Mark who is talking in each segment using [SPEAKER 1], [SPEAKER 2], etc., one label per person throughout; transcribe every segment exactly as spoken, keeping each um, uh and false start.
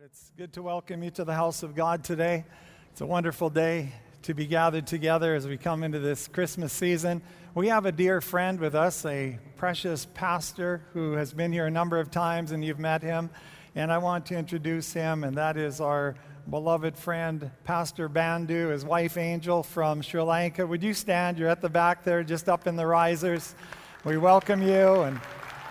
[SPEAKER 1] It's good to welcome you to the house of God today. It's a wonderful day to be gathered together as we come into this Christmas season. We have a dear friend with us, a precious pastor who has been here a number of times, and you've met him. And I want to introduce him, and that is our beloved friend, Pastor Bandhu, his wife Angel from Sri Lanka. Would you stand? You're at the back there, just up in the risers. We welcome you, and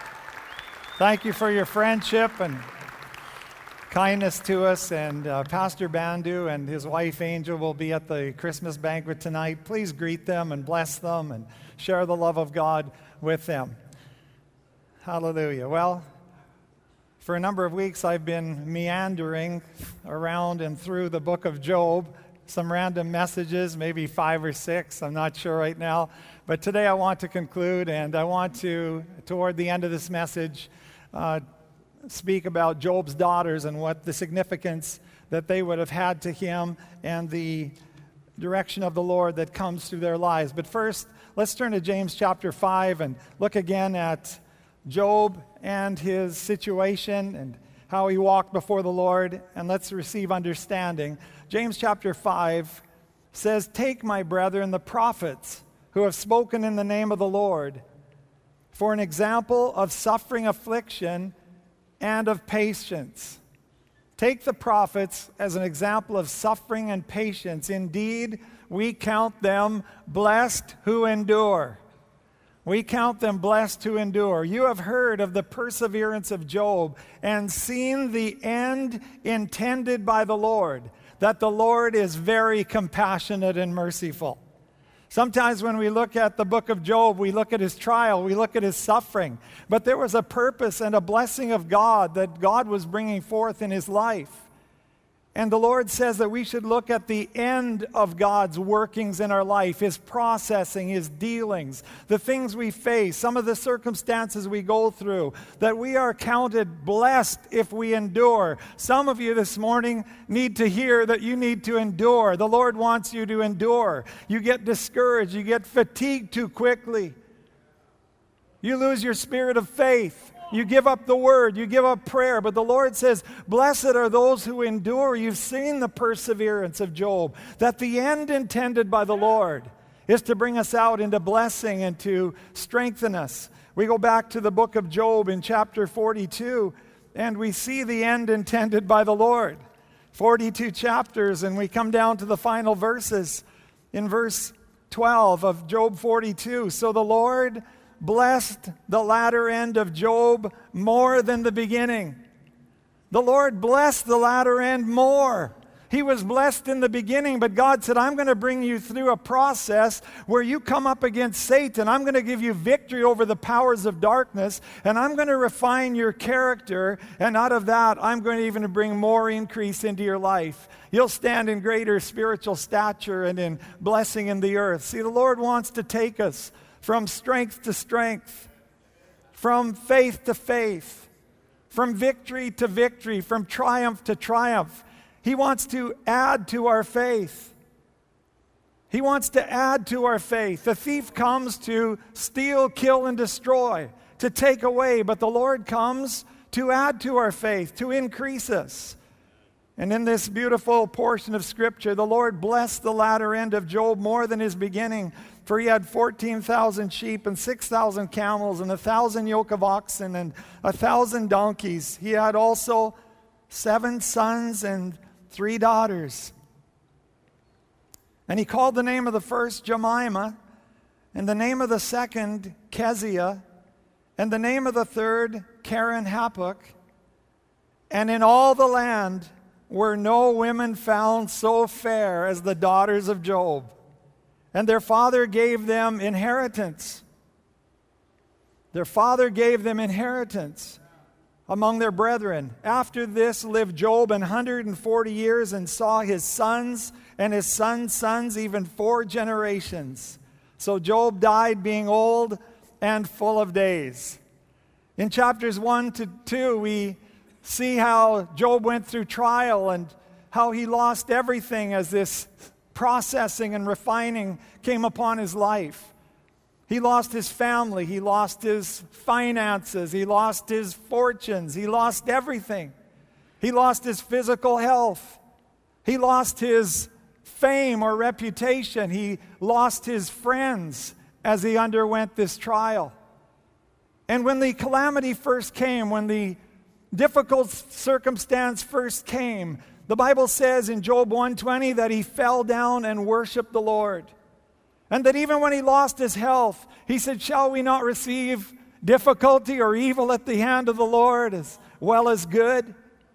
[SPEAKER 1] thank you for your friendship and kindness to us. And uh, Pastor Bandhu and his wife Angel will be at the Christmas banquet tonight. Please greet them and bless them and share the love of God with them. Hallelujah. Well, for a number of weeks I've been meandering around and through the book of Job. Some random messages, maybe five or six, I'm not sure right now. But today I want to conclude, and I want to, toward the end of this message, uh, speak about Job's daughters and what the significance that they would have had to him and the direction of the Lord that comes through their lives. But first, let's turn to James chapter five and look again at Job and his situation and how he walked before the Lord, and let's receive understanding. James chapter five says, "Take, my brethren, the prophets who have spoken in the name of the Lord, for an example of suffering, affliction, and of patience." Take the prophets as an example of suffering and patience. Indeed, we count them blessed who endure. We count them blessed who endure. You have heard of the perseverance of Job and seen the end intended by the Lord, that the Lord is very compassionate and merciful. Sometimes when we look at the book of Job, we look at his trial, we look at his suffering. But there was a purpose and a blessing of God that God was bringing forth in his life. And the Lord says that we should look at the end of God's workings in our life, his processing, his dealings, the things we face, some of the circumstances we go through, that we are counted blessed if we endure. Some of you this morning need to hear that you need to endure. The Lord wants you to endure. You get discouraged, you get fatigued too quickly. You lose your spirit of faith. You give up the word, you give up prayer, but the Lord says, blessed are those who endure. You've seen the perseverance of Job, that the end intended by the Lord is to bring us out into blessing and to strengthen us. We go back to the book of Job in chapter forty-two, and we see the end intended by the Lord. forty-two chapters, and we come down to the final verses in verse twelve of Job forty-two. So the Lord blessed the latter end of Job more than the beginning. The Lord blessed the latter end more. He was blessed in the beginning, but God said, I'm going to bring you through a process where you come up against Satan. I'm going to give you victory over the powers of darkness, and I'm going to refine your character, and out of that, I'm going to even bring more increase into your life. You'll stand in greater spiritual stature and in blessing in the earth. See, the Lord wants to take us from strength to strength, from faith to faith, from victory to victory, from triumph to triumph. He wants to add to our faith. He wants to add to our faith. The thief comes to steal, kill, and destroy, to take away, but the Lord comes to add to our faith, to increase us. And in this beautiful portion of Scripture, the Lord blessed the latter end of Job more than his beginning, for he had fourteen thousand sheep and six thousand camels and a thousand yoke of oxen and a thousand donkeys. He had also seven sons and three daughters. And he called the name of the first Jemimah, and the name of the second Keziah, and the name of the third Keren-Happuch. And in all the land were no women found so fair as the daughters of Job. And their father gave them inheritance. Their father gave them inheritance among their brethren. After this lived Job an hundred and forty years and saw his sons and his sons' sons, even four generations. So Job died being old and full of days. In chapters one to two, we see how Job went through trial and how he lost everything as this processing and refining came upon his life. He lost his family, he lost his finances, he lost his fortunes, he lost everything. He lost his physical health. He lost his fame or reputation. He lost his friends as he underwent this trial. And when the calamity first came, when the difficult circumstance first came, the Bible says in Job one twenty that he fell down and worshiped the Lord. And that even when he lost his health, he said, "Shall we not receive difficulty or evil at the hand of the Lord as well as good?"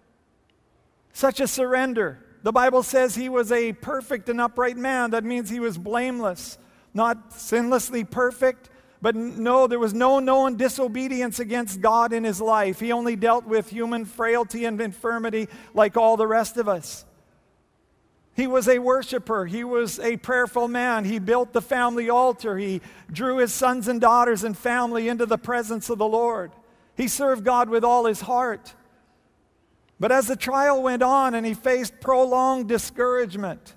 [SPEAKER 1] Such a surrender. The Bible says he was a perfect and upright man. That means he was blameless, not sinlessly perfect, but no, there was no known disobedience against God in his life. He only dealt with human frailty and infirmity like all the rest of us. He was a worshiper. He was a prayerful man. He built the family altar. He drew his sons and daughters and family into the presence of the Lord. He served God with all his heart. But as the trial went on and he faced prolonged discouragement,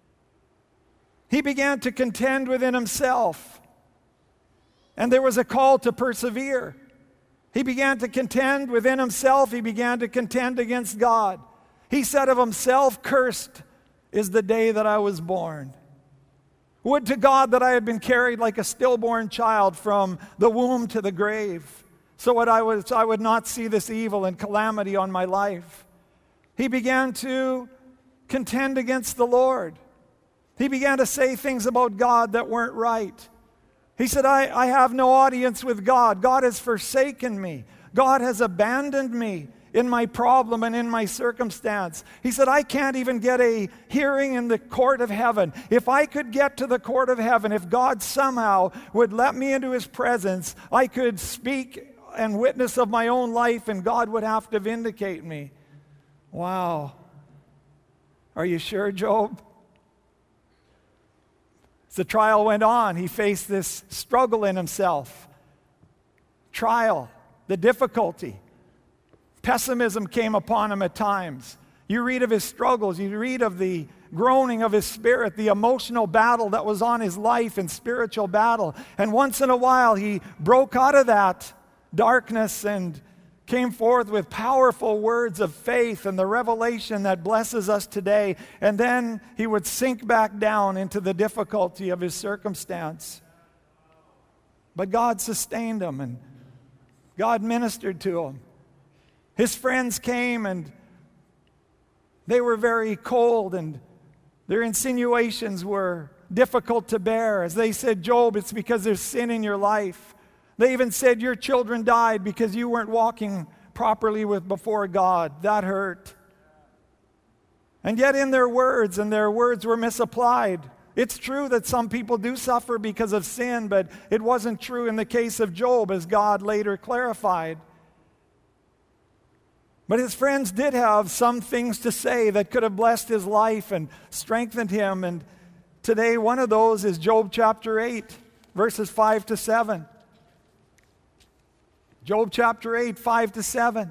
[SPEAKER 1] he began to contend within himself. And there was a call to persevere. He began to contend within himself. He began to contend against God. He said of himself, "Cursed is the day that I was born. Would to God that I had been carried like a stillborn child from the womb to the grave, so that I, was, I would not see this evil and calamity on my life." He began to contend against the Lord. He began to say things about God that weren't right. He said, I, I have no audience with God. God has forsaken me. God has abandoned me in my problem and in my circumstance. He said, I can't even get a hearing in the court of heaven. If I could get to the court of heaven, if God somehow would let me into his presence, I could speak and witness of my own life, and God would have to vindicate me. Wow. Are you sure, Job? As the trial went on, he faced this struggle in himself. Trial, the difficulty. Pessimism came upon him at times. You read of his struggles. You read of the groaning of his spirit, the emotional battle that was on his life and spiritual battle. And once in a while, he broke out of that darkness and came forth with powerful words of faith and the revelation that blesses us today. And then he would sink back down into the difficulty of his circumstance. But God sustained him, and God ministered to him. His friends came, and they were very cold, and their insinuations were difficult to bear. As they said, "Job, it's because there's sin in your life." They even said, "Your children died because you weren't walking properly with before God." That hurt. And yet in their words, and their words were misapplied. It's true that some people do suffer because of sin, but it wasn't true in the case of Job, as God later clarified. But his friends did have some things to say that could have blessed his life and strengthened him. And today one of those is Job chapter eight, verses five to seven. Job chapter eight, five to seven.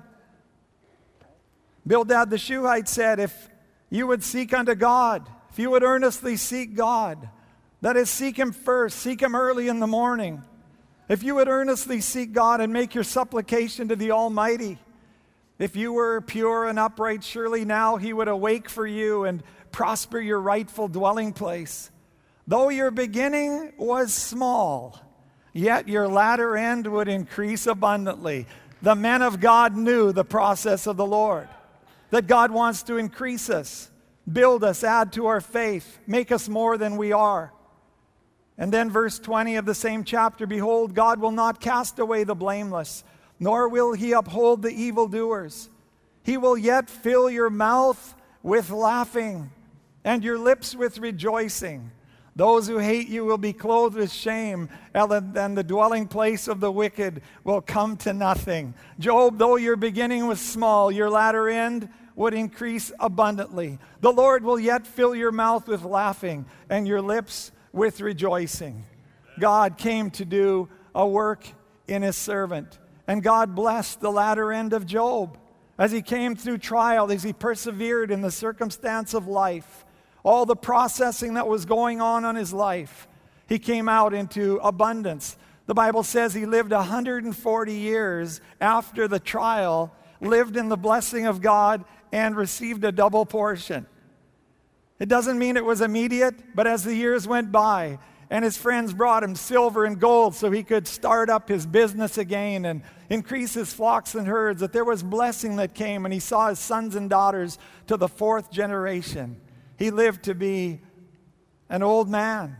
[SPEAKER 1] Bildad the Shuhite said, "If you would seek unto God, if you would earnestly seek God, that is, seek him first, seek him early in the morning. If you would earnestly seek God and make your supplication to the Almighty, if you were pure and upright, surely now he would awake for you and prosper your rightful dwelling place. Though your beginning was small, yet your latter end would increase abundantly." The men of God knew the process of the Lord, that God wants to increase us, build us, add to our faith, make us more than we are. And then verse twenty of the same chapter, "Behold, God will not cast away the blameless, nor will he uphold the evildoers. He will yet fill your mouth with laughing and your lips with rejoicing. Those who hate you will be clothed with shame, and the dwelling place of the wicked will come to nothing." Job, though your beginning was small, your latter end would increase abundantly. The Lord will yet fill your mouth with laughing and your lips with rejoicing. God came to do a work in his servant, and God blessed the latter end of Job as he came through trial, as he persevered in the circumstance of life. All the processing that was going on in his life, he came out into abundance. The Bible says he lived one hundred forty years after the trial, lived in the blessing of God and received a double portion. It doesn't mean it was immediate, but as the years went by, and his friends brought him silver and gold so he could start up his business again and increase his flocks and herds, that there was blessing that came, and he saw his sons and daughters to the fourth generation. He lived to be an old man.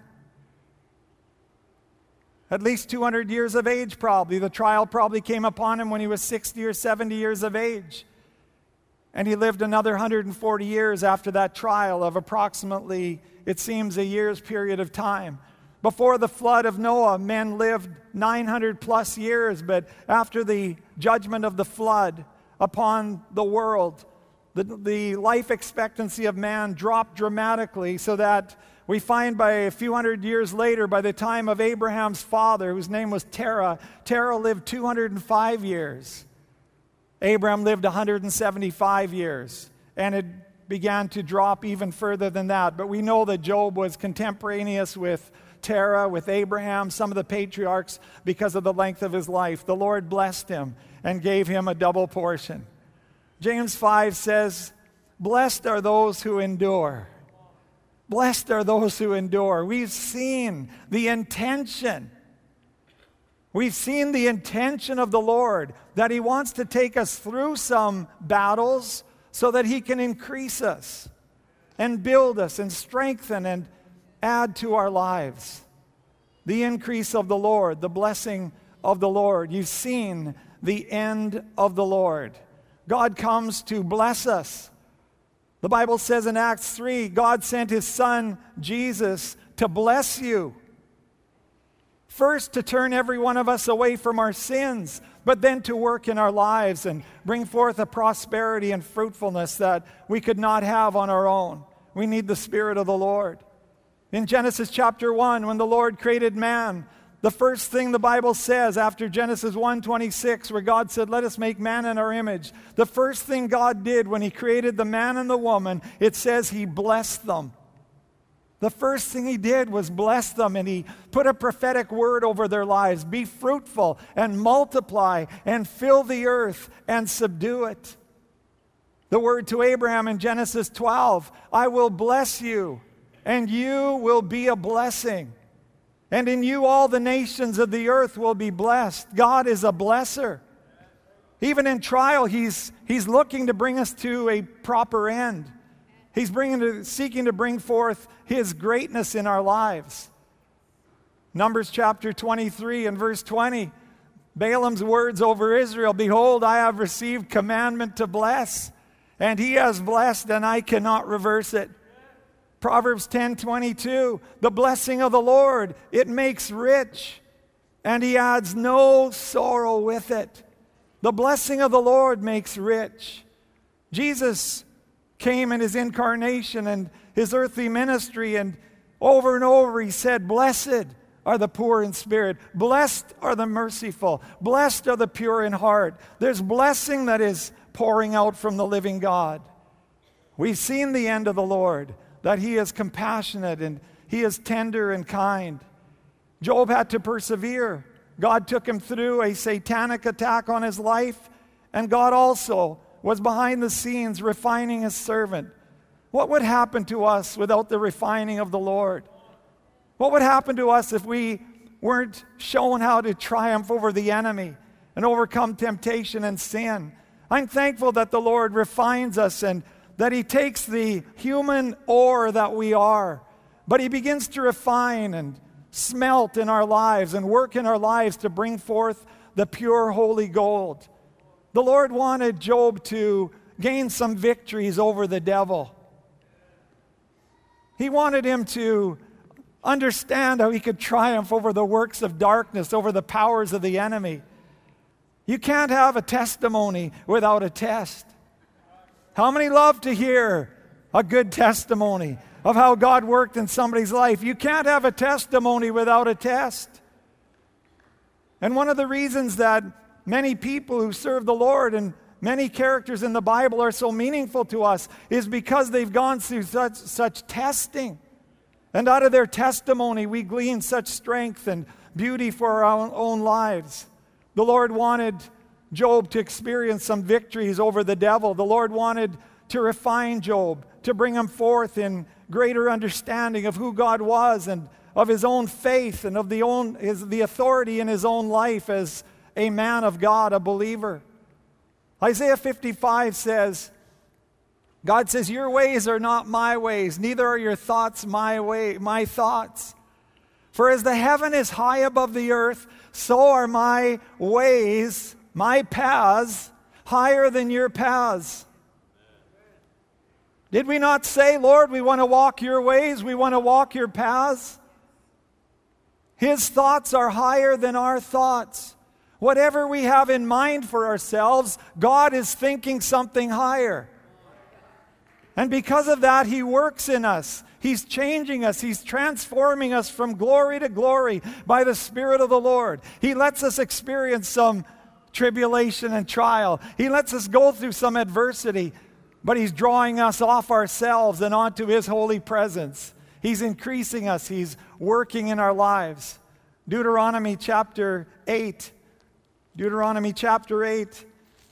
[SPEAKER 1] At least two hundred years of age probably. The trial probably came upon him when he was sixty or seventy years of age. And he lived another one hundred forty years after that trial of approximately, it seems, a year's period of time. Before the flood of Noah, men lived nine hundred plus years, but after the judgment of the flood upon the world, the, the life expectancy of man dropped dramatically, so that we find by a few hundred years later, by the time of Abraham's father, whose name was Terah, Terah lived two hundred five years. Abraham lived one hundred seventy-five years, and it began to drop even further than that. But we know that Job was contemporaneous with Terah, with Abraham, some of the patriarchs, because of the length of his life. The Lord blessed him and gave him a double portion. James five says, "Blessed are those who endure." Blessed are those who endure. We've seen the intention. We've seen the intention of the Lord, that He wants to take us through some battles so that He can increase us and build us and strengthen and add to our lives. The increase of the Lord, the blessing of the Lord. You've seen the end of the Lord. God comes to bless us. The Bible says in Acts three, God sent His Son, Jesus, to bless you. First, to turn every one of us away from our sins, but then to work in our lives and bring forth a prosperity and fruitfulness that we could not have on our own. We need the Spirit of the Lord. In Genesis chapter one, when the Lord created man, the first thing the Bible says after Genesis one twenty-six, where God said, "Let us make man in our image," the first thing God did when He created the man and the woman, it says He blessed them. The first thing He did was bless them, and He put a prophetic word over their lives. Be fruitful and multiply and fill the earth and subdue it. The word to Abraham in Genesis twelve, "I will bless you, and you will be a blessing. And in you all the nations of the earth will be blessed." God is a blesser. Even in trial, He's, he's looking to bring us to a proper end. He's bringing to, seeking to bring forth His greatness in our lives. Numbers chapter twenty-three and verse twenty, Balaam's words over Israel, "Behold, I have received commandment to bless, and he has blessed, and I cannot reverse it." Proverbs ten twenty-two, "The blessing of the Lord, it makes rich, and He adds no sorrow with it." The blessing of the Lord makes rich. Jesus came in His incarnation and His earthly ministry, and over and over He said, "Blessed are the poor in spirit. Blessed are the merciful. Blessed are the pure in heart." There's blessing that is pouring out from the living God. We've seen the end of the Lord, that He is compassionate and He is tender and kind. Job had to persevere. God took him through a satanic attack on his life, and God also was behind the scenes refining His servant. What would happen to us without the refining of the Lord? What would happen to us if we weren't shown how to triumph over the enemy and overcome temptation and sin? I'm thankful that the Lord refines us and that He takes the human ore that we are, but He begins to refine and smelt in our lives and work in our lives to bring forth the pure, holy gold. The Lord wanted Job to gain some victories over the devil. He wanted him to understand how he could triumph over the works of darkness, over the powers of the enemy. You can't have a testimony without a test. How many love to hear a good testimony of how God worked in somebody's life? You can't have a testimony without a test. And one of the reasons that many people who serve the Lord and many characters in the Bible are so meaningful to us is because they've gone through such, such testing. And out of their testimony, we glean such strength and beauty for our own, own lives. The Lord wanted Job to experience some victories over the devil. The Lord wanted to refine Job, to bring him forth in greater understanding of who God was and of his own faith and of the, own, his, the authority in his own life as a man of God, a believer. Isaiah fifty-five says, God says, your ways are not my ways, neither are your thoughts my way, my thoughts. For as the heaven is high above the earth, so are my ways, my paths, higher than your paths. Did we not say, Lord, we want to walk your ways, we want to walk your paths? His thoughts are higher than our thoughts. Whatever we have in mind for ourselves, God is thinking something higher. And because of that, He works in us. He's changing us. He's transforming us from glory to glory by the Spirit of the Lord. He lets us experience some tribulation and trial. He lets us go through some adversity, but He's drawing us off ourselves and onto His holy presence. He's increasing us. He's working in our lives. Deuteronomy chapter eight. Deuteronomy chapter eight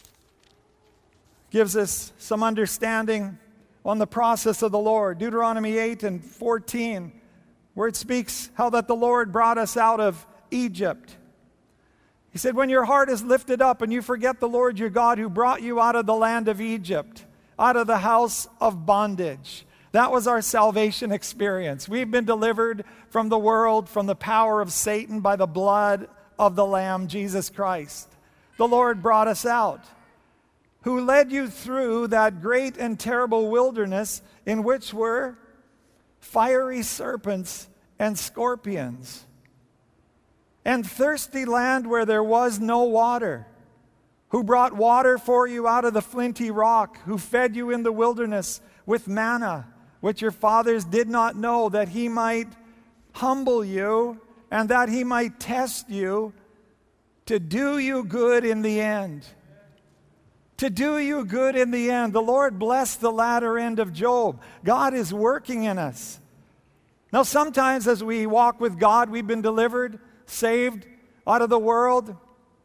[SPEAKER 1] gives us some understanding on the process of the Lord. Deuteronomy eight and fourteen, where it speaks how that the Lord brought us out of Egypt. He said, when your heart is lifted up and you forget the Lord your God who brought you out of the land of Egypt, out of the house of bondage. That was our salvation experience. We've been delivered from the world, from the power of Satan by the blood of the Lamb, Jesus Christ. The Lord brought us out, who led you through that great and terrible wilderness in which were fiery serpents and scorpions, and thirsty land where there was no water, who brought water for you out of the flinty rock, who fed you in the wilderness with manna, which your fathers did not know, that He might humble you and that He might test you to do you good in the end. To do you good in the end. The Lord blessed the latter end of Job. God is working in us. Now, sometimes as we walk with God, we've been delivered, saved out of the world.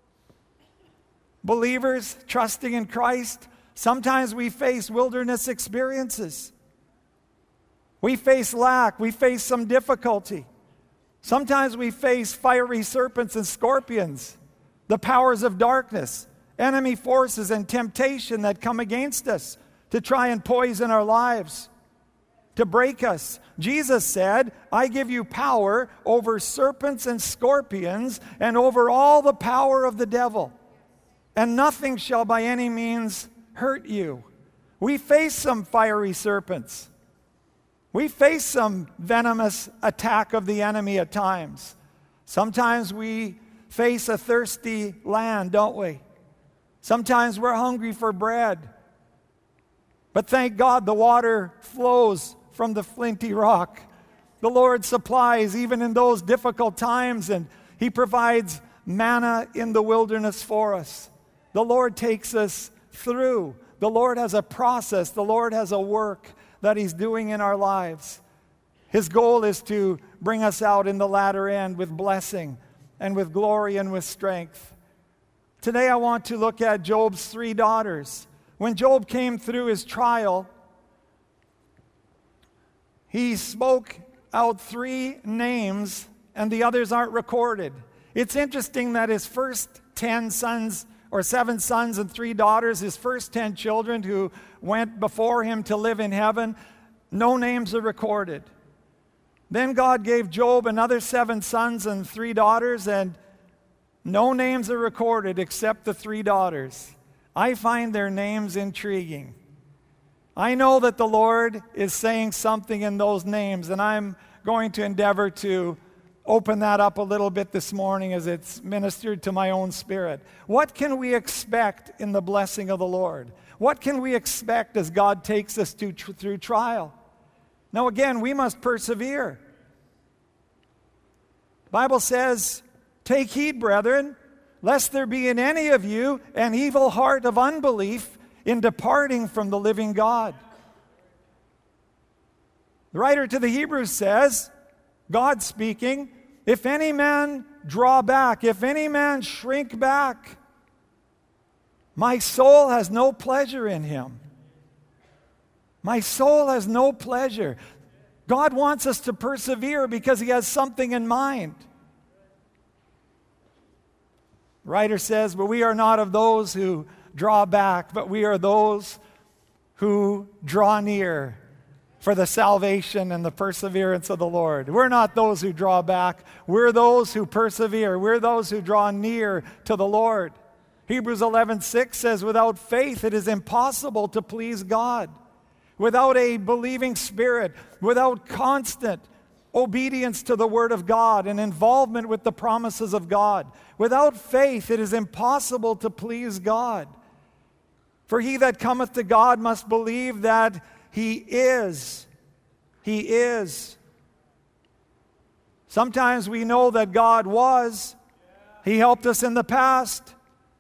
[SPEAKER 1] Believers trusting in Christ. Sometimes we face wilderness experiences. We face lack. We face some difficulty. Sometimes we face fiery serpents and scorpions, the powers of darkness, enemy forces and temptation that come against us to try and poison our lives, to break us. Jesus said, I give you power over serpents and scorpions and over all the power of the devil, and nothing shall by any means hurt you. We face some fiery serpents. We face some venomous attack of the enemy at times. Sometimes we face a thirsty land, don't we? Sometimes we're hungry for bread. But thank God the water flows from the flinty rock. The Lord supplies even in those difficult times, and He provides manna in the wilderness for us. The Lord takes us through. The Lord has a process. The Lord has a work that He's doing in our lives. His goal is to bring us out in the latter end with blessing and with glory and with strength. Today I want to look at Job's three daughters. When Job came through his trial, he spoke out three names and the others aren't recorded. It's interesting that his first ten sons or seven sons and three daughters, his first ten children who went before him to live in heaven, no names are recorded. Then God gave Job another seven sons and three daughters, and no names are recorded except the three daughters. I find their names intriguing. I know that the Lord is saying something in those names, and I'm going to endeavor to open that up a little bit this morning as it's ministered to my own spirit. What can we expect in the blessing of the Lord? What can we expect as God takes us to, tr- through trial? Now again, we must persevere. The Bible says, take heed, brethren, lest there be in any of you an evil heart of unbelief in departing from the living God. The writer to the Hebrews says, God speaking, if any man draw back, if any man shrink back, my soul has no pleasure in him. My soul has no pleasure. God wants us to persevere because He has something in mind. The writer says, but we are not of those who draw back, but we are those who draw near for the salvation and the perseverance of the Lord. We're not those who draw back. We're those who persevere. We're those who draw near to the Lord. Hebrews eleven six says, without faith it is impossible to please God. Without a believing spirit, without constant obedience to the Word of God and involvement with the promises of God, without faith it is impossible to please God. For he that cometh to God must believe that He is. He is. Sometimes we know that God was. He helped us in the past.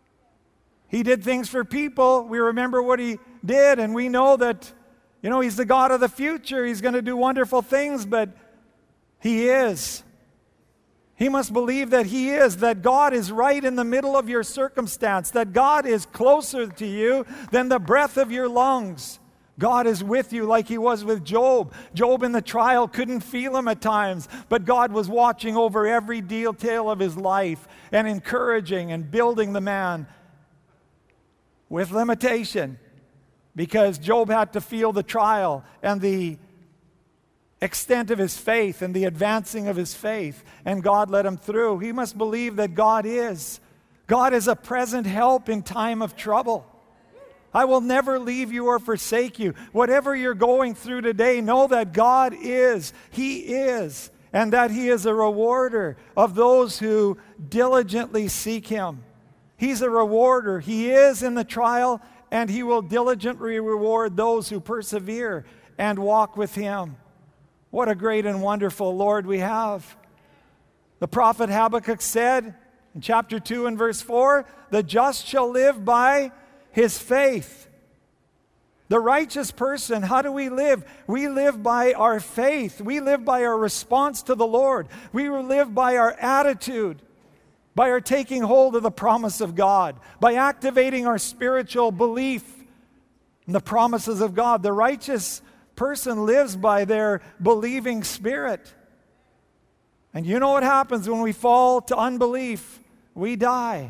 [SPEAKER 1] He did things for people. We remember what He did, and we know that, you know, He's the God of the future. He's going to do wonderful things, but He is. He must believe that He is, that God is right in the middle of your circumstance, that God is closer to you than the breath of your lungs. God is with you like He was with Job. Job in the trial couldn't feel Him at times, but God was watching over every detail of his life and encouraging and building the man with limitation, because Job had to feel the trial and the extent of his faith and the advancing of his faith, and God led him through. He must believe that God is. God is a present help in time of trouble. I will never leave you or forsake you. Whatever you're going through today, know that God is. He is. And that He is a rewarder of those who diligently seek Him. He's a rewarder. He is in the trial, and He will diligently reward those who persevere and walk with Him. What a great and wonderful Lord we have. The prophet Habakkuk said in chapter two and verse four, the just shall live by his faith. The righteous person, how do we live? We live by our faith. We live by our response to the Lord. We live by our attitude, by our taking hold of the promise of God, by activating our spiritual belief in the promises of God. The righteous person lives by their believing spirit. And you know what happens when we fall to unbelief? We die.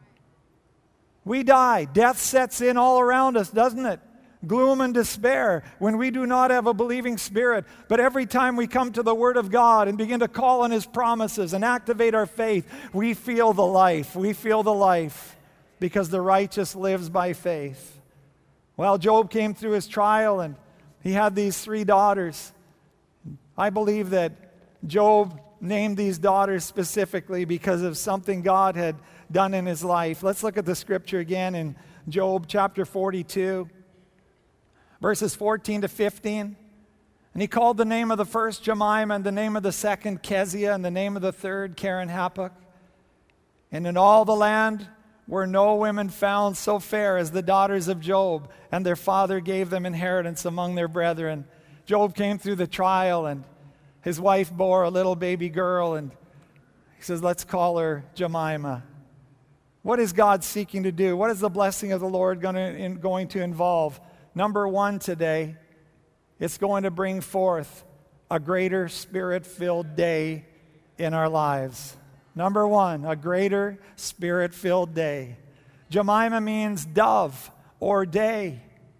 [SPEAKER 1] We die. Death sets in all around us, doesn't it? Gloom and despair when we do not have a believing spirit. But every time we come to the Word of God and begin to call on His promises and activate our faith, we feel the life. We feel the life because the righteous lives by faith. Well, Job came through his trial and he had these three daughters. I believe that Job named these daughters specifically because of something God had done in his life. Let's look at the scripture again in Job chapter forty-two, verses fourteen to fifteen. And he called the name of the first Jemima, and the name of the second Keziah, and the name of the third Karen-Happuch. And in all the land were no women found so fair as the daughters of Job, and their father gave them inheritance among their brethren. Job came through the trial, and his wife bore a little baby girl, and he says, let's call her Jemima. What is God seeking to do? What is the blessing of the Lord going to, in, going to involve? Number one today, it's going to bring forth a greater Spirit-filled day in our lives. Number one, a greater Spirit-filled day. Jemima means dove or day.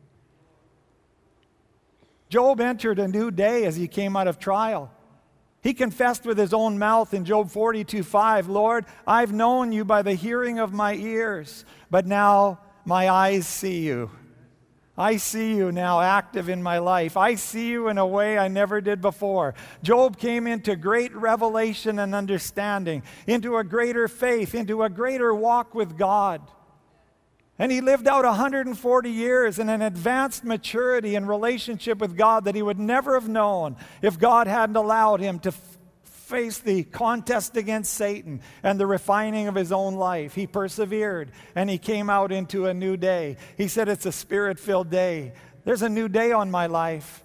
[SPEAKER 1] Job entered a new day as he came out of trial. He confessed with his own mouth in Job forty-two five, Lord, I've known you by the hearing of my ears, but now my eyes see you. I see you now active in my life. I see you in a way I never did before. Job came into great revelation and understanding, into a greater faith, into a greater walk with God. And he lived out one hundred forty years in an advanced maturity and relationship with God that he would never have known if God hadn't allowed him to f- face the contest against Satan and the refining of his own life. He persevered and he came out into a new day. He said, it's a Spirit-filled day. There's a new day on my life.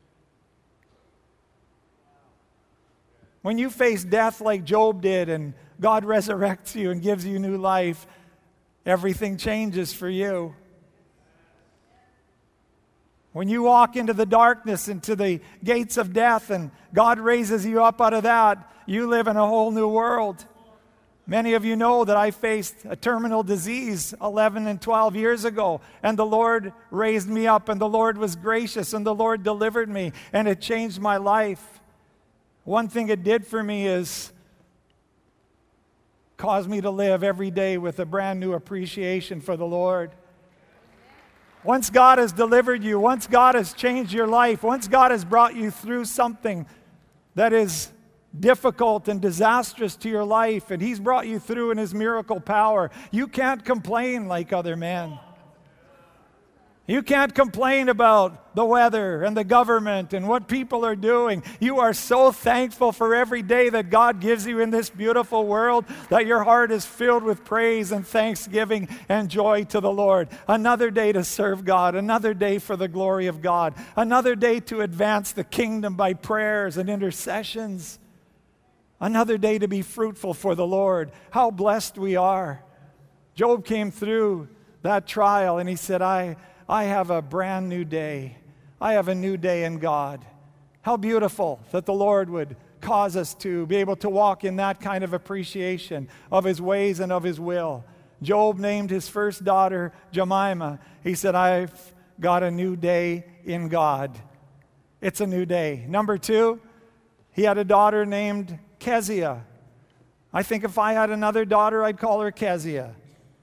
[SPEAKER 1] When you face death like Job did and God resurrects you and gives you new life, everything changes for you. When you walk into the darkness, into the gates of death, and God raises you up out of that, you live in a whole new world. Many of you know that I faced a terminal disease eleven and twelve years ago, and the Lord raised me up, and the Lord was gracious, and the Lord delivered me, and it changed my life. One thing it did for me is cause me to live every day with a brand new appreciation for the Lord. Once God has delivered you, once God has changed your life, once God has brought you through something that is difficult and disastrous to your life, and He's brought you through in His miracle power, you can't complain like other men. You can't complain about the weather and the government and what people are doing. You are so thankful for every day that God gives you in this beautiful world that your heart is filled with praise and thanksgiving and joy to the Lord. Another day to serve God, another day for the glory of God, another day to advance the kingdom by prayers and intercessions, another day to be fruitful for the Lord. How blessed we are. Job came through that trial and he said, I I have a brand new day. I have a new day in God. How beautiful that the Lord would cause us to be able to walk in that kind of appreciation of His ways and of His will. Job named his first daughter Jemima. He said, I've got a new day in God. It's a new day. Number two, he had a daughter named Kezia. I think if I had another daughter, I'd call her Kezia.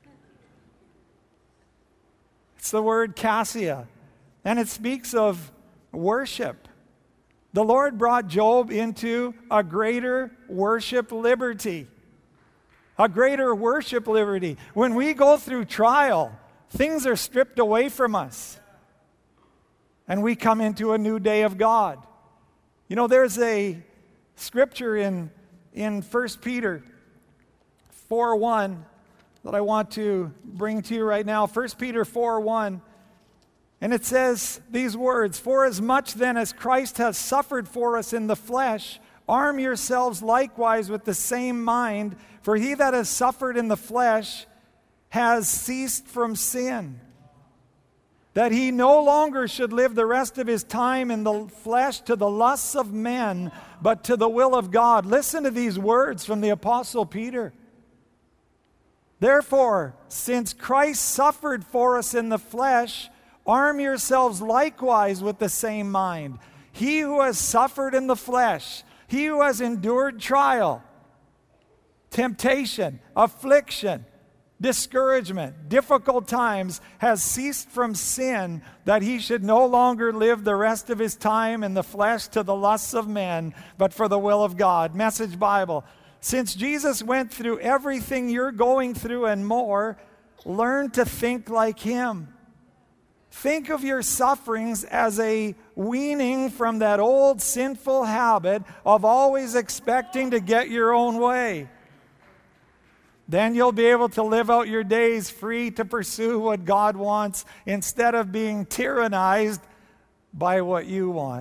[SPEAKER 1] It's the word Cassia, and it speaks of worship. The Lord brought Job into a greater worship liberty. A greater worship liberty. When we go through trial, things are stripped away from us, and we come into a new day of God. You know, there's a scripture in, in First Peter four one that I want to bring to you right now. First Peter four one. And it says these words, For as much then as Christ has suffered for us in the flesh, arm yourselves likewise with the same mind, for he that has suffered in the flesh has ceased from sin, that he no longer should live the rest of his time in the flesh to the lusts of men, but to the will of God. Listen to these words from the Apostle Peter. Therefore, since Christ suffered for us in the flesh, arm yourselves likewise with the same mind. He who has suffered in the flesh, he who has endured trial, temptation, affliction, discouragement, difficult times, has ceased from sin, that he should no longer live the rest of his time in the flesh to the lusts of men, but for the will of God. Message Bible. Since Jesus went through everything you're going through and more, learn to think like Him. Think of your sufferings as a weaning from that old sinful habit of always expecting to get your own way. Then you'll be able to live out your days free to pursue what God wants instead of being tyrannized by what you want.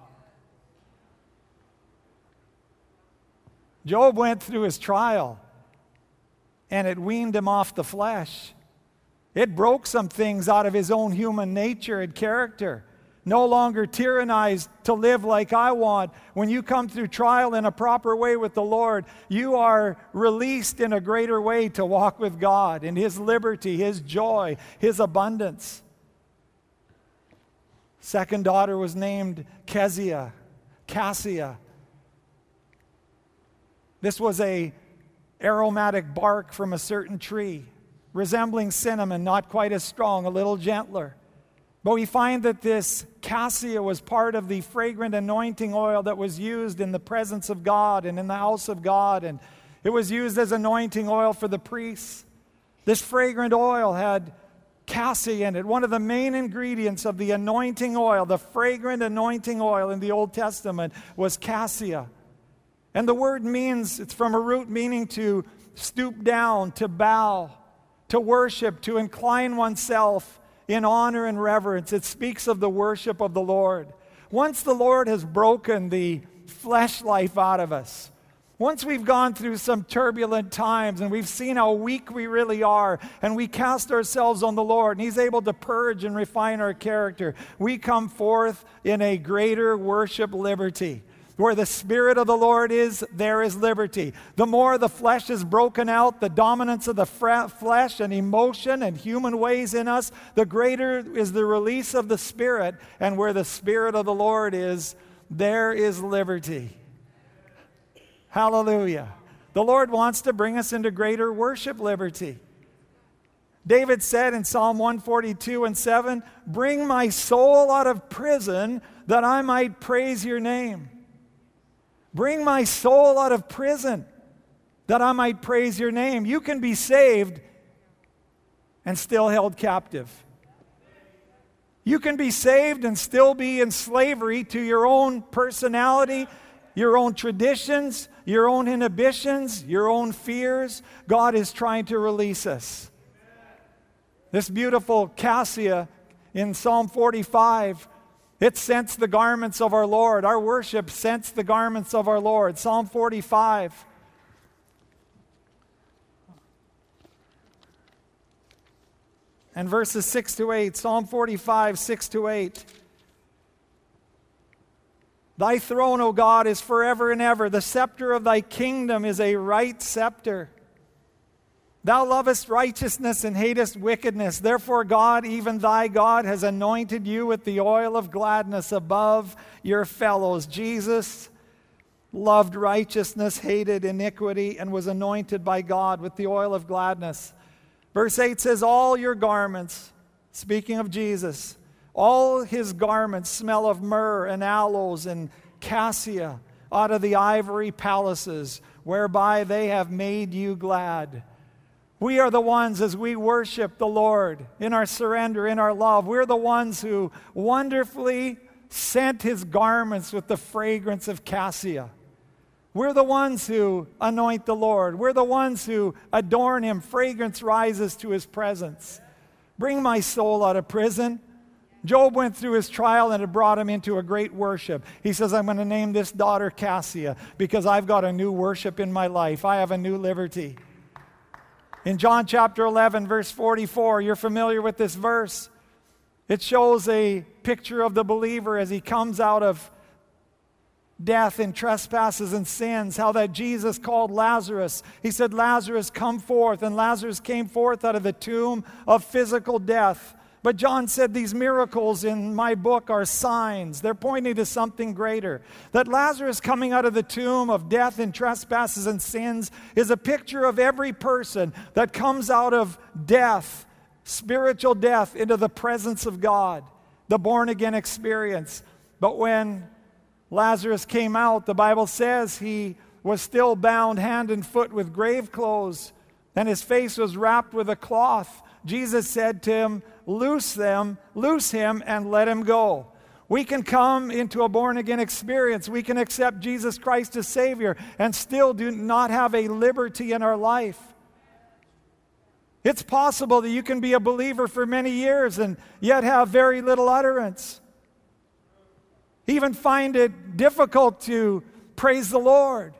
[SPEAKER 1] Job went through his trial, and it weaned him off the flesh. It broke some things out of his own human nature and character. No longer tyrannized to live like I want. When you come through trial in a proper way with the Lord, you are released in a greater way to walk with God in His liberty, His joy, His abundance. Second daughter was named Kezia, Cassia. This was a aromatic bark from a certain tree, resembling cinnamon, not quite as strong, a little gentler. But we find that this cassia was part of the fragrant anointing oil that was used in the presence of God and in the house of God, and it was used as anointing oil for the priests. This fragrant oil had cassia in it, one of the main ingredients of the anointing oil, the fragrant anointing oil in the Old Testament was cassia. And the word means, it's from a root meaning to stoop down, to bow, to worship, to incline oneself in honor and reverence. It speaks of the worship of the Lord. Once the Lord has broken the flesh life out of us, Once we've gone through some turbulent times and we've seen how weak we really are, and we cast ourselves on the Lord, and He's able to purge and refine our character, we come forth in a greater worship liberty. Where the Spirit of the Lord is, there is liberty. The more the flesh is broken out, the dominance of the flesh and emotion and human ways in us, the greater is the release of the Spirit. And where the Spirit of the Lord is, there is liberty. Hallelujah. The Lord wants to bring us into greater worship liberty. David said in Psalm one forty-two and seven, "Bring my soul out of prison that I might praise your name." Bring my soul out of prison that I might praise your name. You can be saved and still held captive. You can be saved and still be in slavery to your own personality, your own traditions, your own inhibitions, your own fears. God is trying to release us. This beautiful cassia in Psalm forty-five, it scents the garments of our Lord. Our worship scents the garments of our Lord. Psalm forty-five. And verses six to eight. Psalm forty-five, six to eight. Thy throne, O God, is forever and ever. The scepter of thy kingdom is a right scepter. Thou lovest righteousness and hatest wickedness. Therefore God, even thy God, has anointed you with the oil of gladness above your fellows. Jesus loved righteousness, hated iniquity, and was anointed by God with the oil of gladness. Verse eight says, all your garments, speaking of Jesus, all his garments smell of myrrh and aloes and cassia out of the ivory palaces, whereby they have made you glad. We are the ones, as we worship the Lord in our surrender, in our love, we're the ones who wonderfully scent his garments with the fragrance of cassia. We're the ones who anoint the Lord. We're the ones who adorn him. Fragrance rises to his presence. Bring my soul out of prison. Job went through his trial and it brought him into a great worship. He says, I'm going to name this daughter Cassia because I've got a new worship in my life. I have a new liberty. In John chapter eleven, verse forty-four, you're familiar with this verse. It shows a picture of the believer as he comes out of death and trespasses and sins, how that Jesus called Lazarus. He said, Lazarus, come forth. And Lazarus came forth out of the tomb of physical death. But John said these miracles in my book are signs. They're pointing to something greater. That Lazarus coming out of the tomb of death and trespasses and sins is a picture of every person that comes out of death, spiritual death, into the presence of God, the born-again experience. But when Lazarus came out, the Bible says he was still bound hand and foot with grave clothes, and his face was wrapped with a cloth. Jesus said to him, loose them, loose him, and let him go. We can come into a born-again experience. We can accept Jesus Christ as Savior and still do not have a liberty in our life. It's possible that you can be a believer for many years and yet have very little utterance. Even find it difficult to praise the Lord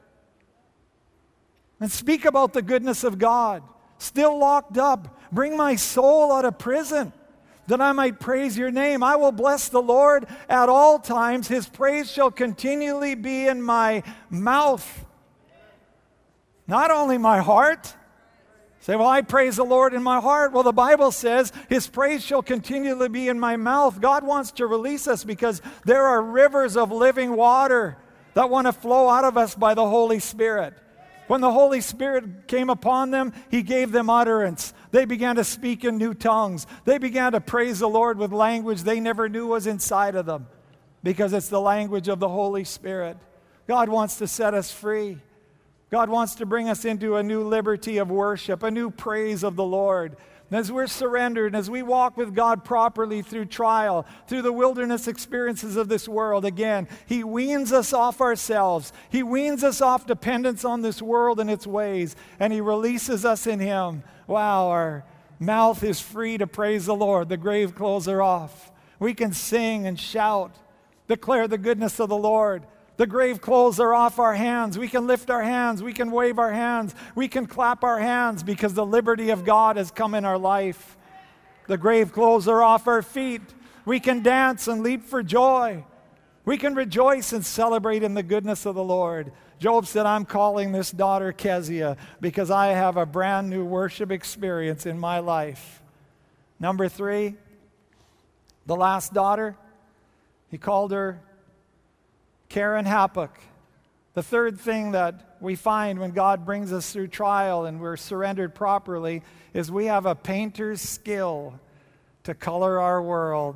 [SPEAKER 1] and speak about the goodness of God. Still locked up. Bring my soul out of prison that I might praise your name. I will bless the Lord at all times. His praise shall continually be in my mouth. Not only my heart. Say, well, I praise the Lord in my heart. Well, the Bible says his praise shall continually be in my mouth. God wants to release us because there are rivers of living water that want to flow out of us by the Holy Spirit. When the Holy Spirit came upon them, he gave them utterance. They began to speak in new tongues. They began to praise the Lord with language they never knew was inside of them because it's the language of the Holy Spirit. God wants to set us free. God wants to bring us into a new liberty of worship, a new praise of the Lord. And as we're surrendered, and as we walk with God properly through trial, through the wilderness experiences of this world, again, he weans us off ourselves. He weans us off dependence on this world and its ways, and he releases us in him. Wow, our mouth is free to praise the Lord. The grave clothes are off. We can sing and shout, declare the goodness of the Lord. The grave clothes are off our hands. We can lift our hands. We can wave our hands. We can clap our hands because the liberty of God has come in our life. The grave clothes are off our feet. We can dance and leap for joy. We can rejoice and celebrate in the goodness of the Lord. Job said, I'm calling this daughter Kezia because I have a brand new worship experience in my life. Number three, the last daughter, he called her Karen Happuch. The third thing that we find when God brings us through trial and we're surrendered properly is we have a painter's skill to color our world.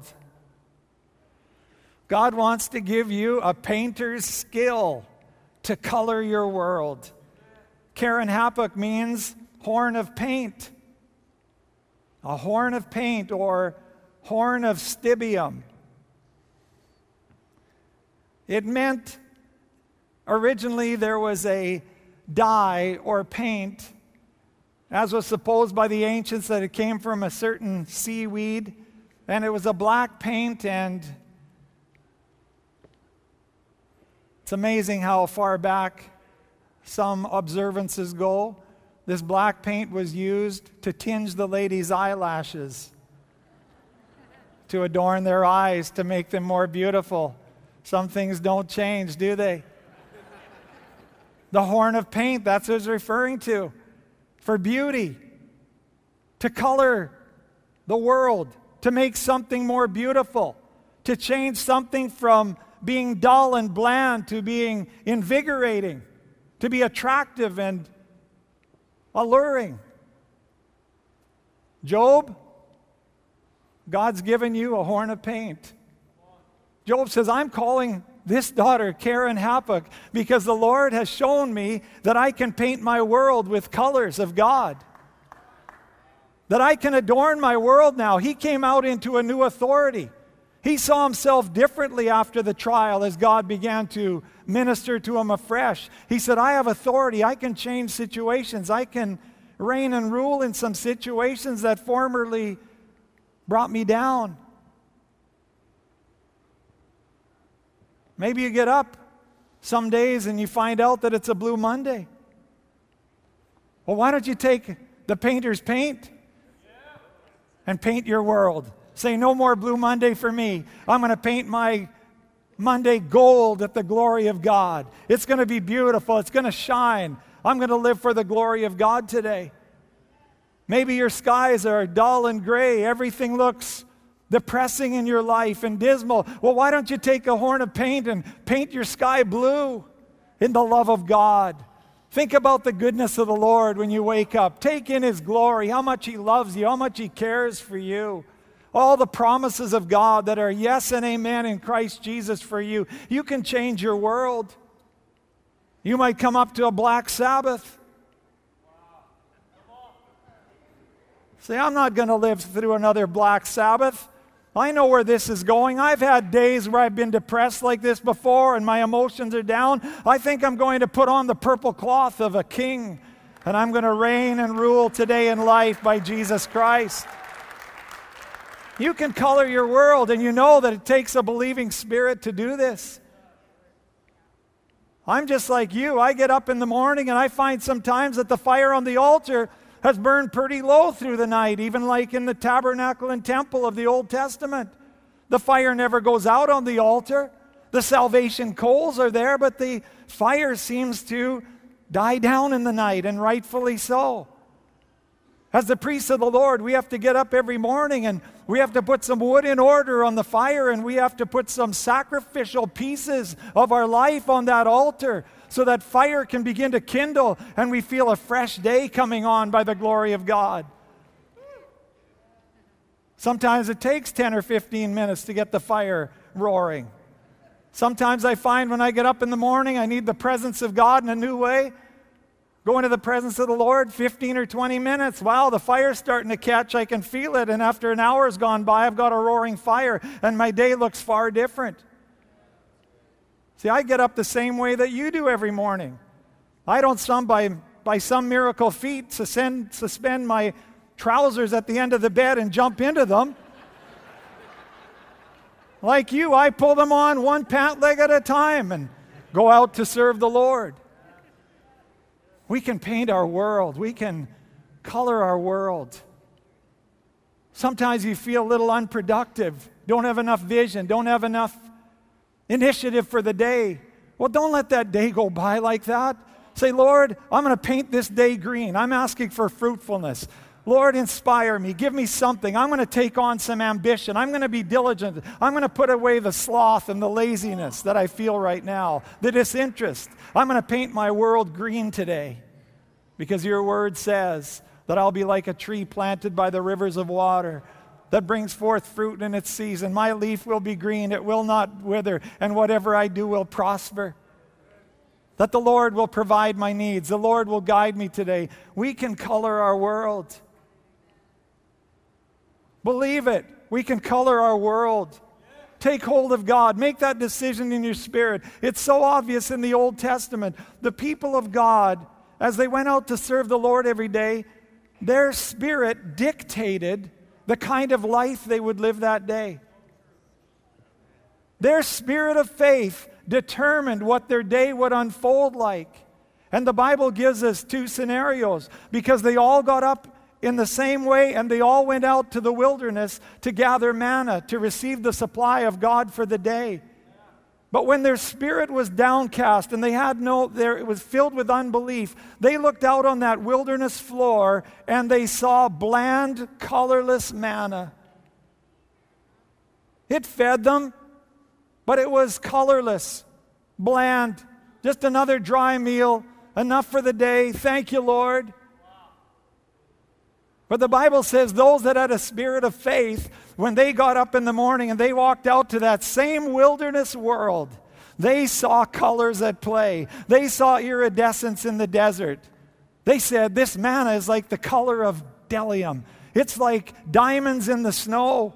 [SPEAKER 1] God wants to give you a painter's skill to color your world. Karen Happuch means horn of paint. A horn of paint or horn of stibium. It meant originally there was a dye or paint, as was supposed by the ancients that it came from a certain seaweed, and it was a black paint, and it's amazing how far back some observances go. This black paint was used to tinge the ladies' eyelashes, to adorn their eyes, to make them more beautiful. Some things don't change, do they? The horn of paint, that's what it's referring to. For beauty, to color the world, to make something more beautiful, to change something from being dull and bland to being invigorating, to be attractive and alluring. Job, God's given you a horn of paint. Job says, I'm calling this daughter Karen Happuch because the Lord has shown me that I can paint my world with colors of God. That I can adorn my world now. He came out into a new authority. He saw himself differently after the trial as God began to minister to him afresh. He said, I have authority. I can change situations. I can reign and rule in some situations that formerly brought me down. Maybe you get up some days and you find out that it's a Blue Monday. Well, why don't you take the painter's paint and paint your world? Say, no more Blue Monday for me. I'm going to paint my Monday gold at the glory of God. It's going to be beautiful. It's going to shine. I'm going to live for the glory of God today. Maybe your skies are dull and gray. Everything looks depressing in your life and dismal. Well, why don't you take a horn of paint and paint your sky blue in the love of God? Think about the goodness of the Lord when you wake up. Take in His glory, how much He loves you, how much He cares for you. All the promises of God that are yes and amen in Christ Jesus for you. You can change your world. You might come up to a black Sabbath. Say, I'm not going to live through another black Sabbath. I know where this is going. I've had days where I've been depressed like this before and my emotions are down. I think I'm going to put on the purple cloth of a king and I'm going to reign and rule today in life by Jesus Christ. You can color your world, and you know that it takes a believing spirit to do this. I'm just like you. I get up in the morning and I find sometimes that the fire on the altar has burned pretty low through the night, even like in the tabernacle and temple of the Old Testament. The fire never goes out on the altar. The salvation coals are there, but the fire seems to die down in the night, and rightfully so. As the priests of the Lord, we have to get up every morning and we have to put some wood in order on the fire, and we have to put some sacrificial pieces of our life on that altar so that fire can begin to kindle and we feel a fresh day coming on by the glory of God. Sometimes it takes ten or fifteen minutes to get the fire roaring. Sometimes I find when I get up in the morning, I need the presence of God in a new way. Go into the presence of the Lord, fifteen or twenty minutes. Wow, the fire's starting to catch. I can feel it. And after an hour's gone by, I've got a roaring fire, and my day looks far different. See, I get up the same way that you do every morning. I don't some by, by some miracle feat suspend, suspend my trousers at the end of the bed and jump into them. Like you, I pull them on one pant leg at a time and go out to serve the Lord. We can paint our world. We can color our world. Sometimes you feel a little unproductive, don't have enough vision, don't have enough initiative for the day. Well, don't let that day go by like that. Say, Lord, I'm going to paint this day green. I'm asking for fruitfulness. Lord, inspire me. Give me something. I'm going to take on some ambition. I'm going to be diligent. I'm going to put away the sloth and the laziness that I feel right now, the disinterest. I'm going to paint my world green today because your word says that I'll be like a tree planted by the rivers of water that brings forth fruit in its season. My leaf will be green, it will not wither, and whatever I do will prosper. That the Lord will provide my needs. The Lord will guide me today. We can color our world. Believe it. We can color our world. Take hold of God. Make that decision in your spirit. It's so obvious in the Old Testament. The people of God, as they went out to serve the Lord every day, their spirit dictated the kind of life they would live that day. Their spirit of faith determined what their day would unfold like. And the Bible gives us two scenarios because they all got up in the same way and they all went out to the wilderness to gather manna, to receive the supply of God for the day. But when their spirit was downcast and they had no, there, it was filled with unbelief, they looked out on that wilderness floor and they saw bland, colorless manna. It fed them, but it was colorless, bland, just another dry meal, enough for the day. Thank you, Lord. But the Bible says those that had a spirit of faith, when they got up in the morning and they walked out to that same wilderness world, they saw colors at play. They saw iridescence in the desert. They said, this manna is like the color of bdellium. It's like diamonds in the snow.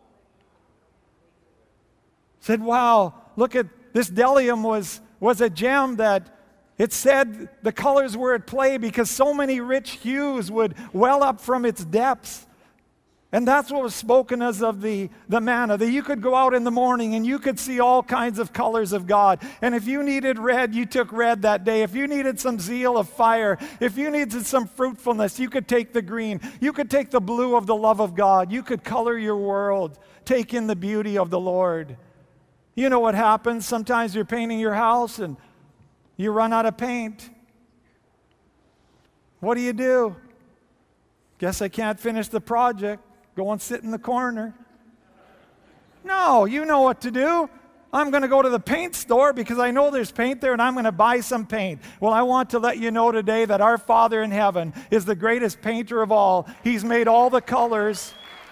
[SPEAKER 1] Said, wow, look at this bdellium was, was a gem that it said the colors were at play because so many rich hues would well up from its depths. And that's what was spoken as of the, the manna, that you could go out in the morning and you could see all kinds of colors of God. And if you needed red, you took red that day. If you needed some zeal of fire, if you needed some fruitfulness, you could take the green. You could take the blue of the love of God. You could color your world, take in the beauty of the Lord. You know what happens? Sometimes you're painting your house and you run out of paint. What do you do? Guess I can't finish the project. Go and sit in the corner. No, you know what to do. I'm going to go to the paint store because I know there's paint there and I'm going to buy some paint. Well, I want to let you know today that our Father in heaven is the greatest painter of all. He's made all the colors.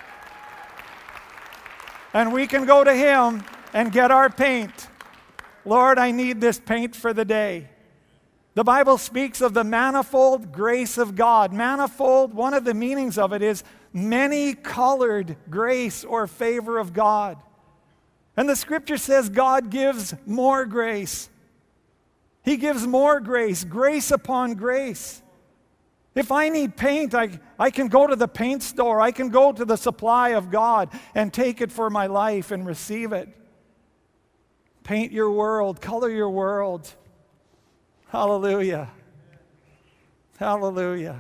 [SPEAKER 1] And we can go to Him and get our paint. Lord, I need this paint for the day. The Bible speaks of the manifold grace of God. Manifold, one of the meanings of it is many-colored grace or favor of God. And the Scripture says God gives more grace. He gives more grace, grace upon grace. If I need paint, I, I can go to the paint store. I can go to the supply of God and take it for my life and receive it. Paint your world, color your world. Hallelujah. Hallelujah.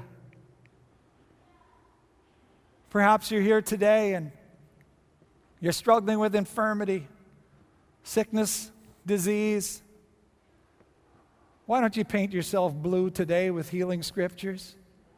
[SPEAKER 1] Perhaps you're here today and you're struggling with infirmity, sickness, disease. Why don't you paint yourself blue today with healing scriptures?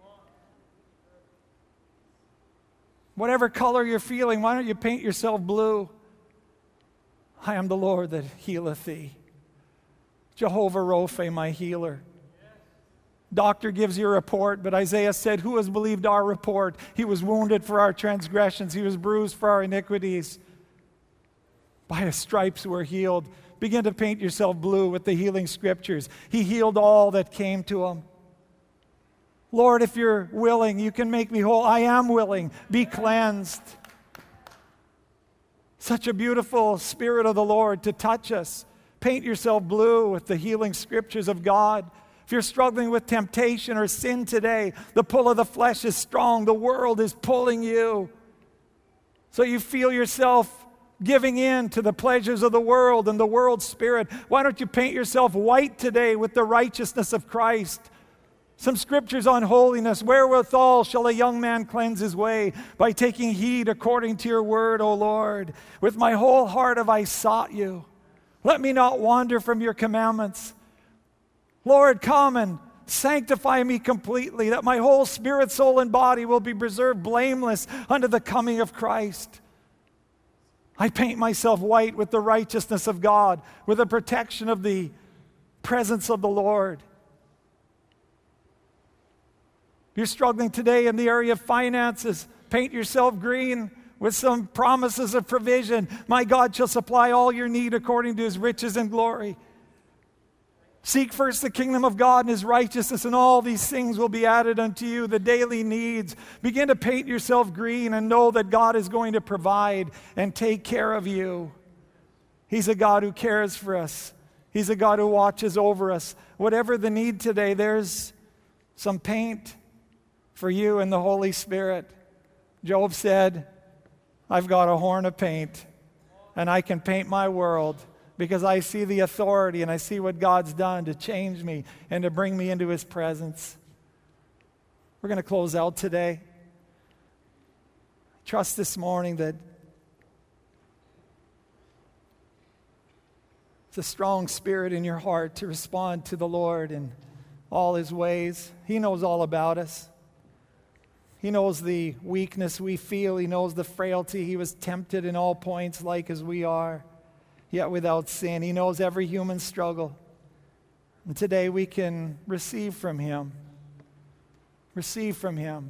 [SPEAKER 1] Whatever color you're feeling, why don't you paint yourself blue? I am the Lord that healeth thee. Jehovah Rophe, my healer. Doctor gives you a report, but Isaiah said, who has believed our report? He was wounded for our transgressions. He was bruised for our iniquities. By His stripes we're healed. Begin to paint yourself blue with the healing scriptures. He healed all that came to Him. Lord, if you're willing, you can make me whole. I am willing. Be cleansed. Such a beautiful Spirit of the Lord to touch us. Paint yourself blue with the healing scriptures of God. If you're struggling with temptation or sin today, the pull of the flesh is strong. The world is pulling you. So you feel yourself giving in to the pleasures of the world and the world's spirit. Why don't you paint yourself white today with the righteousness of Christ? Some scriptures on holiness. Wherewithal shall a young man cleanse his way? By taking heed according to your word, O Lord. With my whole heart have I sought you. Let me not wander from your commandments. Lord, come and sanctify me completely, that my whole spirit, soul, and body will be preserved blameless unto the coming of Christ. I paint myself white with the righteousness of God, with the protection of the presence of the Lord. You're struggling today in the area of finances. Paint yourself green with some promises of provision. My God shall supply all your need according to his riches and glory. Seek first the kingdom of God and his righteousness, and all these things will be added unto you, the daily needs. Begin to paint yourself green and know that God is going to provide and take care of you. He's a God who cares for us. He's a God who watches over us. Whatever the need today, there's some paint for you and the Holy Spirit. Job said, I've got a horn of paint, and I can paint my world because I see the authority and I see what God's done to change me and to bring me into his presence. We're going to close out today. Trust this morning that it's a strong spirit in your heart to respond to the Lord in all his ways. He knows all about us. He knows the weakness we feel. He knows the frailty. He was tempted in all points like as we are, yet without sin. He knows every human struggle. And today we can receive from him. Receive from him.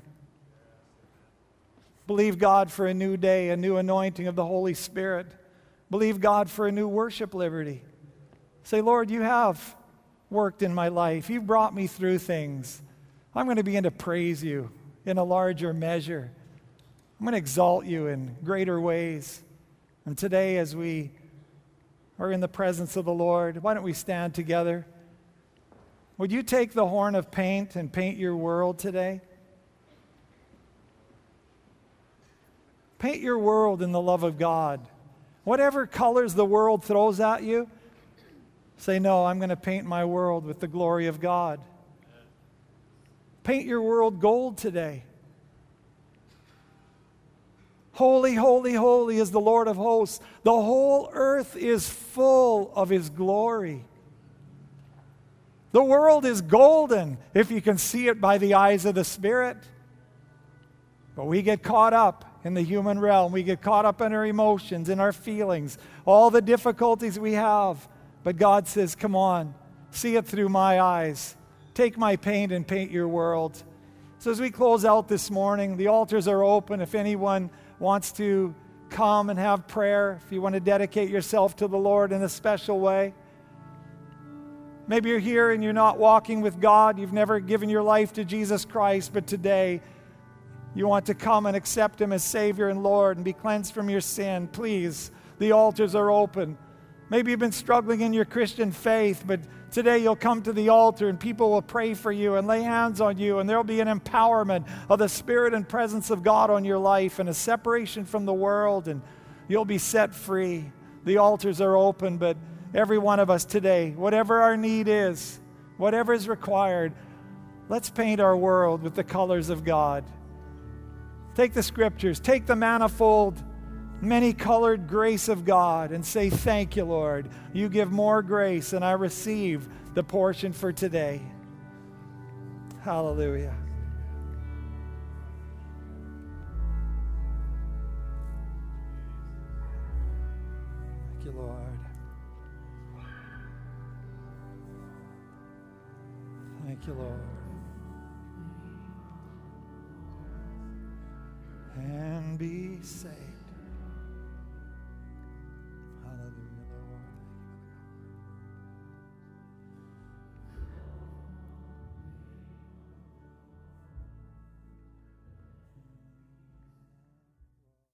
[SPEAKER 1] Believe God for a new day, a new anointing of the Holy Spirit. Believe God for a new worship liberty. Say, Lord, you have worked in my life. You've brought me through things. I'm going to begin to praise you in a larger measure. I'm going to exalt you in greater ways. And today, as we are in the presence of the Lord, why don't we stand together? Would you take the horn of paint and paint your world today? Paint your world in the love of God. Whatever colors the world throws at you, say, no, I'm going to paint my world with the glory of God. Paint your world gold today. Holy, holy, holy is the Lord of hosts. The whole earth is full of his glory. The world is golden if you can see it by the eyes of the Spirit. But we get caught up in the human realm. We get caught up in our emotions, in our feelings, all the difficulties we have. But God says, come on, see it through my eyes. Take my paint and paint your world. So as we close out this morning, the altars are open. If anyone wants to come and have prayer, if you want to dedicate yourself to the Lord in a special way. Maybe you're here and you're not walking with God. You've never given your life to Jesus Christ, but today you want to come and accept him as Savior and Lord and be cleansed from your sin. Please, the altars are open. Maybe you've been struggling in your Christian faith, but today you'll come to the altar and people will pray for you and lay hands on you, and there'll be an empowerment of the Spirit and presence of God on your life and a separation from the world, and you'll be set free. The altars are open, but every one of us today, whatever our need is, whatever is required, let's paint our world with the colors of God. Take the scriptures, take the manifold many-colored grace of God and say, thank you, Lord. You give more grace, and I receive the portion for today. Hallelujah. Thank you, Lord. Thank you, Lord. And be saved.